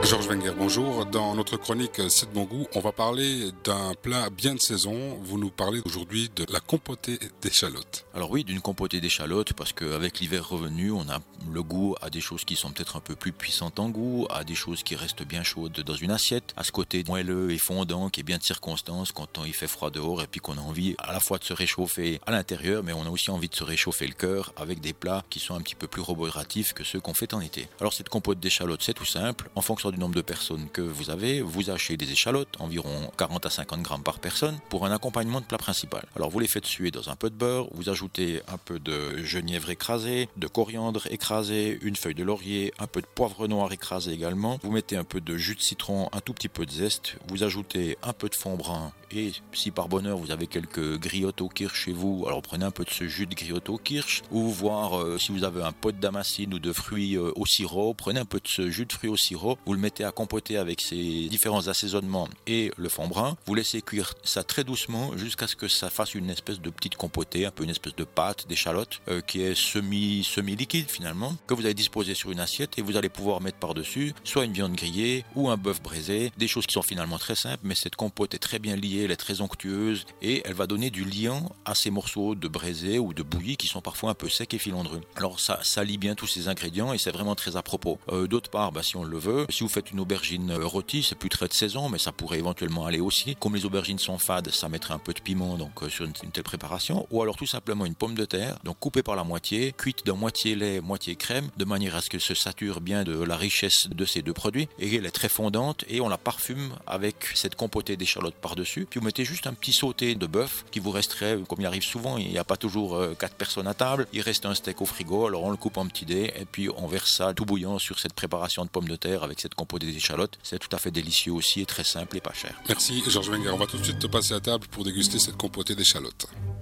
Georges Wenger, bonjour. Dans notre chronique C'est de bon goût, on va parler d'un plat bien de saison. Vous nous parlez aujourd'hui de la compotée d'échalotes. Alors oui, d'une compotée d'échalotes, parce qu'avec l'hiver revenu, on a le goût à des choses qui sont peut-être un peu plus puissantes en goût, à des choses qui restent bien chaudes dans une assiette, à ce côté moelleux et fondant qui est bien de circonstance quand il fait froid dehors et puis qu'on a envie à la fois de se réchauffer à l'intérieur, mais on a aussi envie de se réchauffer le cœur avec des plats qui sont un petit peu plus roboratifs que ceux qu'on fait en été. Alors cette compote d'échalotes, c'est tout simple. En fonction du nombre de personnes que vous avez, vous achetez des échalotes, environ 40 à 50 grammes par personne, pour un accompagnement de plat principal. Alors vous les faites suer dans un peu de beurre, vous ajoutez un peu de genièvre écrasé, de coriandre écrasé, une feuille de laurier, un peu de poivre noir écrasé également. Vous mettez un peu de jus de citron, un tout petit peu de zeste, vous ajoutez un peu de fond brun et si par bonheur vous avez quelques griottes au kirsch chez vous, alors prenez un peu de ce jus de griotte au kirsch, ou voir si vous avez un pot de damascene ou de fruits au sirop, prenez un peu de ce jus de fruits au sirop, vous le mettez à compoter avec ces différents assaisonnements et le fond brun, vous laissez cuire ça très doucement jusqu'à ce que ça fasse une espèce de petite compotée, un peu une espèce de pâte d'échalote qui est semi-liquide finalement, que vous allez disposer sur une assiette et vous allez pouvoir mettre par-dessus soit une viande grillée ou un bœuf braisé, des choses qui sont finalement très simples, mais cette compote est très bien liée, elle est très onctueuse et elle va donner du liant à ces morceaux de braisé ou de bouillie qui sont parfois un peu secs et filandreux. Alors ça lie bien tous ces ingrédients et c'est vraiment très à propos. D'autre part, si on le veut, si vous faites une aubergine rôtie, c'est plus très de saison, mais ça pourrait éventuellement aller aussi. Comme les aubergines sont fades, ça mettrait un peu de piment donc sur une telle préparation. Ou alors tout simplement une pomme de terre, donc coupée par la moitié, cuite de moitié lait, moitié crème, de manière à ce qu'elle se sature bien de la richesse de ces deux produits. Et elle est très fondante et on la parfume avec cette compotée d'échalotes par-dessus. Puis vous mettez juste un petit sauté de bœuf qui vous resterait, comme il arrive souvent, il n'y a pas toujours 4 personnes à table. Il reste un steak au frigo, alors on le coupe en petits dés et puis on verse ça tout bouillant sur cette préparation de pommes de terre avec cette compotée d'échalotes. C'est tout à fait délicieux aussi et très simple et pas cher. Merci Georges Wenger. On va tout de suite passer à table pour déguster cette compotée d'échalotes.